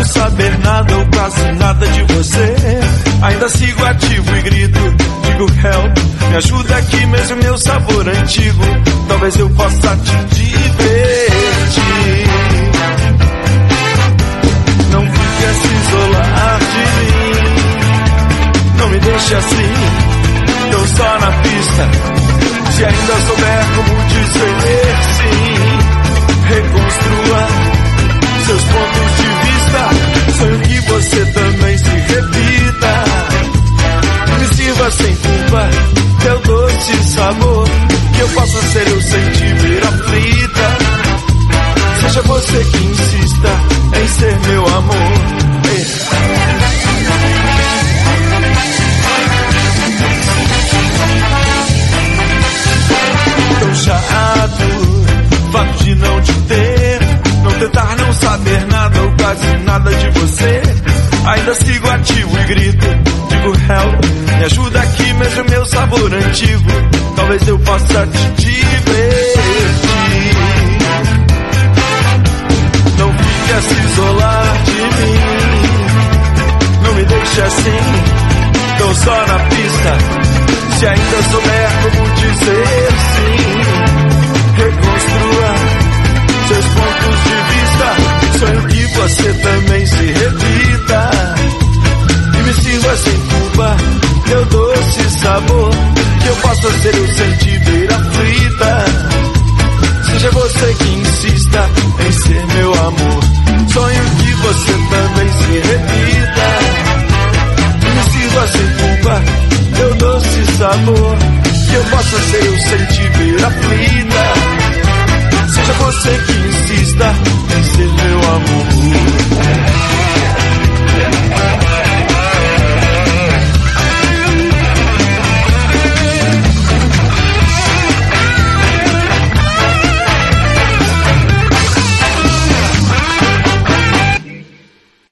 não saber nada ou quase nada de você. Ainda sigo ativo e grito, digo help, me ajuda aqui mesmo meu sabor antigo. Talvez eu possa te divertir. Não fique a se isolar de mim, não me deixe assim, tô só na pista. Se ainda souber como dizer sim, reconstrua seus pontos de vista. Sonho que você também se repita. Me sirva sem culpa teu doce sabor, que eu possa ser eu sem te ver aflita. Seja você que insista em ser meu amor. Tão chato, fato de não te ter, não tentar não saber nada ou quase nada de você. Ainda sigo ativo e grito, digo help, me ajuda aqui mesmo meu sabor antigo. Talvez eu possa te divertir. Não fique a se isolar de mim, não me deixe assim, tô só na pista. Se ainda souber como dizer sim, reconstrua seus pontos de vista. Sonho que você também se repita. E me sirva sem culpa teu doce sabor, que eu possa ser eu sem te ver aflita. Seja você que insista em ser meu amor. Sonho que você também se repita.